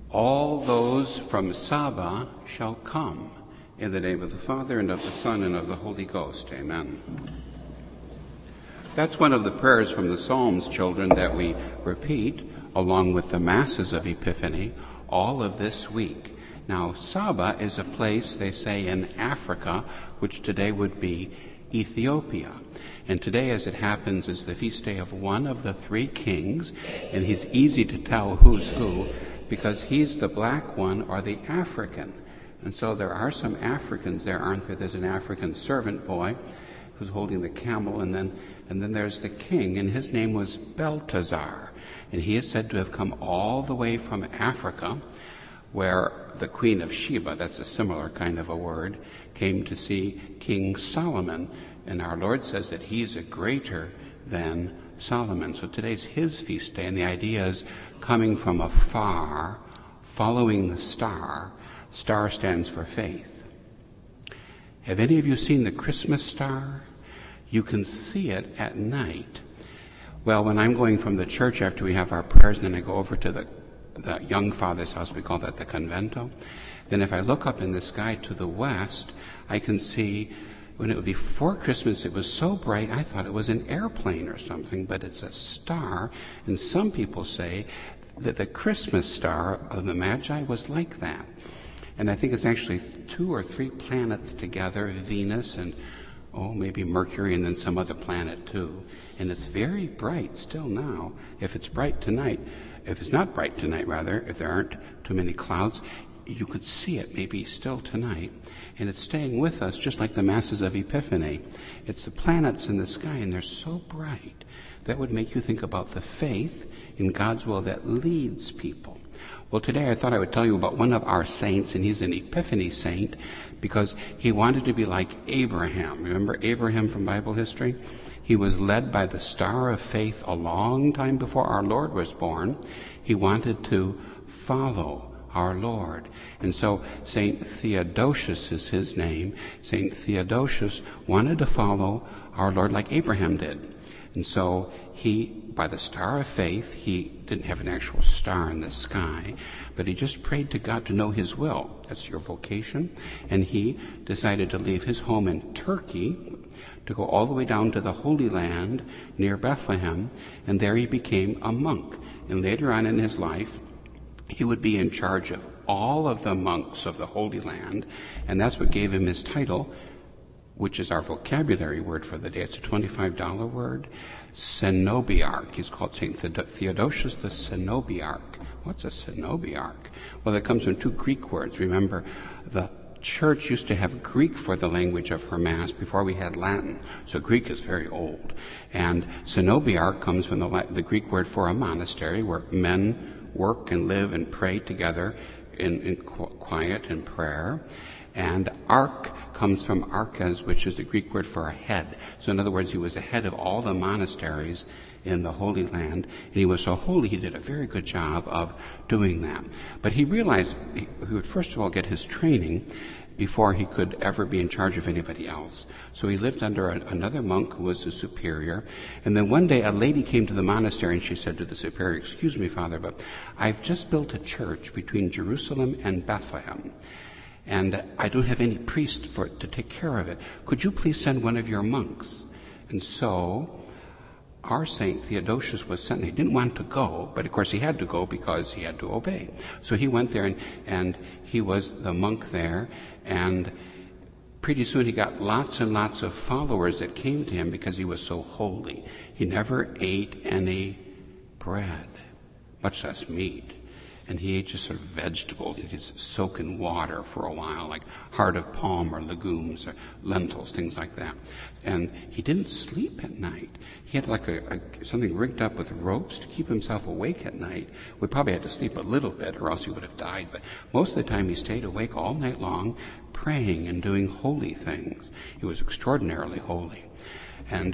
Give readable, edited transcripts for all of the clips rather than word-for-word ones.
All those from Saba shall come. In the name of the Father, and of the Son, and of the Holy Ghost. Amen. That's one of the prayers from the Psalms, children, that we repeat along with the Masses of Epiphany all of this week. Now, Saba is a place, they say, in Africa, which today would be Ethiopia. And today, as it happens, is the feast day of one of the three kings, and he's easy to tell who's who, because he's the black one or the African. And so there are some Africans there, aren't there? There's an African servant boy who's holding the camel, and then there's the king, and his name was Belteshazzar. And he is said to have come all the way from Africa, where the Queen of Sheba, that's a similar kind of a word, came to see King Solomon. And our Lord says that he's a greater than Solomon. So today's his feast day, and the idea is coming from afar, following the star. Star stands for faith. Have any of you seen the Christmas star? You can see it at night. Well, when I'm going from the church after we have our prayers, and then I go over to the young father's house, we call that the convento, then if I look up in the sky to the west, I can see, when it was before Christmas, it was so bright, I thought it was an airplane or something, but it's a star, and some people say that the Christmas star of the Magi was like that. And I think it's actually 2 or 3 planets together, Venus and, maybe Mercury, and then some other planet too. And it's very bright still now. If it's bright tonight, if it's not bright tonight rather, if there aren't too many clouds, you could see it maybe still tonight. And it's staying with us just like the Masses of Epiphany. It's the planets in the sky, and they're so bright. That would make you think about the faith in God's will that leads people. Well, today I thought I would tell you about one of our saints, and he's an Epiphany saint because he wanted to be like Abraham. Remember Abraham from Bible history? He was led by the star of faith a long time before our Lord was born. He wanted to follow our Lord. And so St. Theodosius is his name. St. Theodosius wanted to follow our Lord like Abraham did. And so he, by the star of faith, he didn't have an actual star in the sky, but he just prayed to God to know his will. That's your vocation. And he decided to leave his home in Turkey to go all the way down to the Holy Land near Bethlehem, and there he became a monk. And later on in his life, he would be in charge of all of the monks of the Holy Land, and that's what gave him his title, which is our vocabulary word for the day. It's a $25 word, Cenobiarch. He's called St. Theodosius the Cenobiarch. What's a Cenobiarch? Well, it comes from 2 Greek words. Remember, the church used to have Greek for the language of her Mass before we had Latin. So Greek is very old. And Cenobiarch comes from the Greek word for a monastery where men work and live and pray together in quiet and prayer. And arch comes from arches, which is the Greek word for a head. So in other words, he was the head of all the monasteries in the Holy Land, and he was so holy he did a very good job of doing that. But he realized he would first of all get his training before he could ever be in charge of anybody else. So he lived under another monk who was a superior, and then one day a lady came to the monastery and she said to the superior, "Excuse me, Father, but I've just built a church between Jerusalem and Bethlehem, and I don't have any priest to take care of it. Could you please send one of your monks?" And so our Saint Theodosius was sent. He didn't want to go, but of course he had to go because he had to obey. So he went there, and he was the monk there, and pretty soon he got lots and lots of followers that came to him because he was so holy. He never ate any bread, much less meat. And he ate just sort of vegetables that he'd soak in water for a while, like heart of palm or legumes or lentils, things like that. And he didn't sleep at night. He had like something rigged up with ropes to keep himself awake at night. We probably had to sleep a little bit or else he would have died. But most of the time he stayed awake all night long, praying and doing holy things. He was extraordinarily holy. And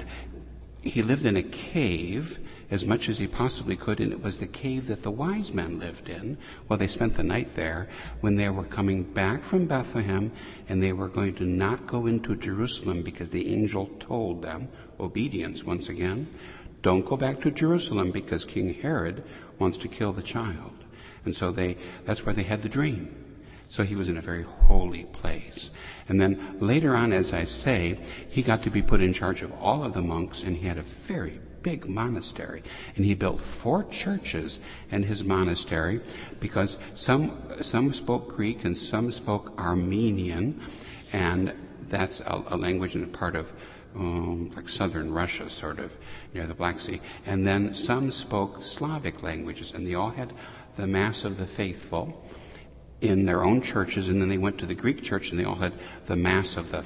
he lived in a cave as much as he possibly could, and it was the cave that the wise men lived in. Well, they spent the night there when they were coming back from Bethlehem, and they were going to not go into Jerusalem because the angel told them, obedience once again, don't go back to Jerusalem because King Herod wants to kill the child. And so that's where they had the dream. So he was in a very holy place. And then later on, as I say, he got to be put in charge of all of the monks, and he had a very big monastery. And he built 4 churches in his monastery, because some spoke Greek and some spoke Armenian, and that's a language in a part of like southern Russia, sort of, near the Black Sea. And then some spoke Slavic languages, and they all had the Mass of the Faithful in their own churches, and then they went to the Greek church, and they all had the Mass of the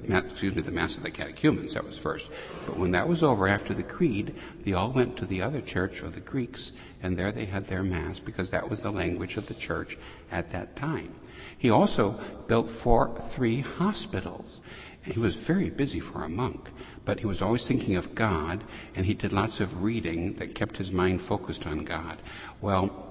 Mass of the Catechumens. That was first. But when that was over, after the Creed, they all went to the other church of the Greeks, and there they had their Mass, because that was the language of the church at that time. He also built 3 hospitals. He was very busy for a monk, but he was always thinking of God, and he did lots of reading that kept his mind focused on God. Well,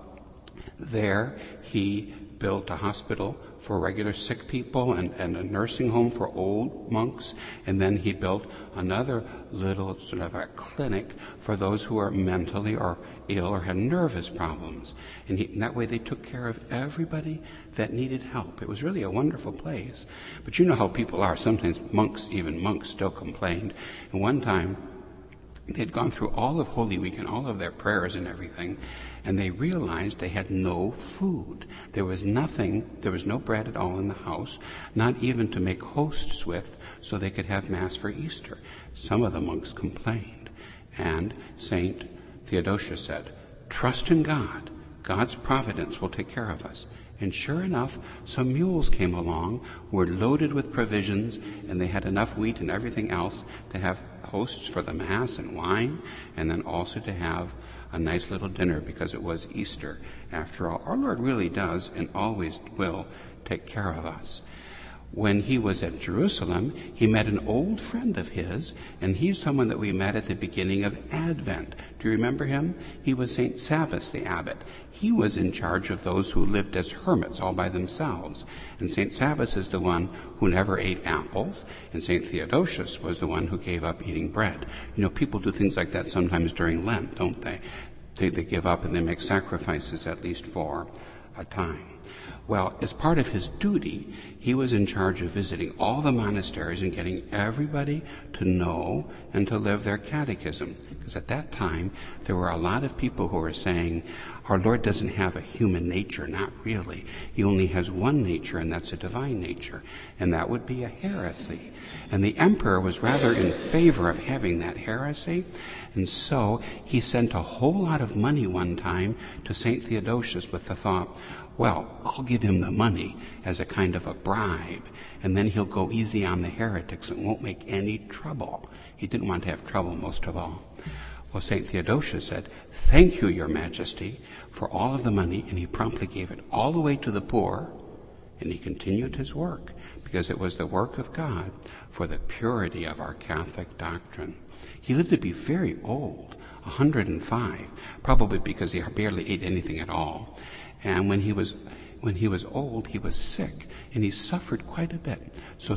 there he built a hospital for regular sick people and a nursing home for old monks, and then he built another little sort of a clinic for those who are mentally or ill or had nervous problems. And that way they took care of everybody that needed help. It was really a wonderful place. But you know how people are. Sometimes even monks still complained. And one time they'd gone through all of Holy Week and all of their prayers and everything, and they realized they had no food. There was nothing, there was no bread at all in the house, not even to make hosts with so they could have Mass for Easter. Some of the monks complained, and St. Theodosia said, "Trust in God. God's providence will take care of us." And sure enough, some mules came along, were loaded with provisions, and they had enough wheat and everything else to have hosts for the Mass and wine, and then also to have a nice little dinner, because it was Easter. After all, our Lord really does and always will take care of us. When he was at Jerusalem, he met an old friend of his, and he's someone that we met at the beginning of Advent. Do you remember him? He was St. Sabas, the abbot. He was in charge of those who lived as hermits all by themselves. And St. Sabas is the one who never ate apples, and St. Theodosius was the one who gave up eating bread. You know, people do things like that sometimes during Lent, don't they? They give up and they make sacrifices, at least for a time. Well, as part of his duty, he was in charge of visiting all the monasteries and getting everybody to know and to live their catechism. Because at that time, there were a lot of people who were saying, our Lord doesn't have a human nature. Not really. He only has one nature, and that's a divine nature. And that would be a heresy. And the emperor was rather in favor of having that heresy. And so he sent a whole lot of money one time to St. Theodosius with the thought, well, I'll give him the money as a kind of a bribe, and then he'll go easy on the heretics and won't make any trouble. He didn't want to have trouble most of all. Well, St. Theodosius said, "Thank you, Your Majesty, for all of the money," and he promptly gave it all away to the poor, and he continued his work, because it was the work of God for the purity of our Catholic doctrine. He lived to be very old, 105, probably because he barely ate anything at all. And when he was old, he was sick, and he suffered quite a bit. So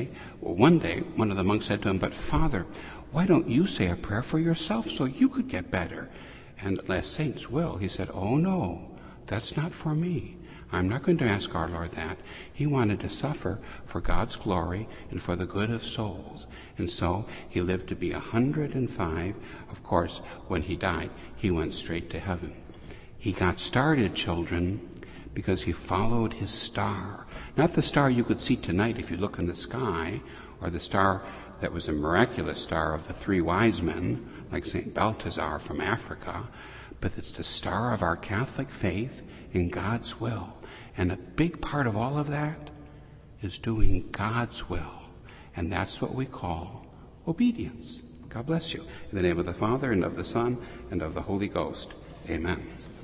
one day, one of the monks said to him, "But Father, why don't you say a prayer for yourself so you could get better?" And as saints will, he said, "Oh no, that's not for me. I'm not going to ask our Lord that." He wanted to suffer for God's glory and for the good of souls. And so he lived to be 105. Of course, when he died, he went straight to heaven. He got started, children, because he followed his star. Not the star you could see tonight if you look in the sky, or the star that was a miraculous star of the 3 wise men, like St. Balthazar from Africa, but it's the star of our Catholic faith in God's will. And a big part of all of that is doing God's will. And that's what we call obedience. God bless you. In the name of the Father, and of the Son, and of the Holy Ghost. Amen.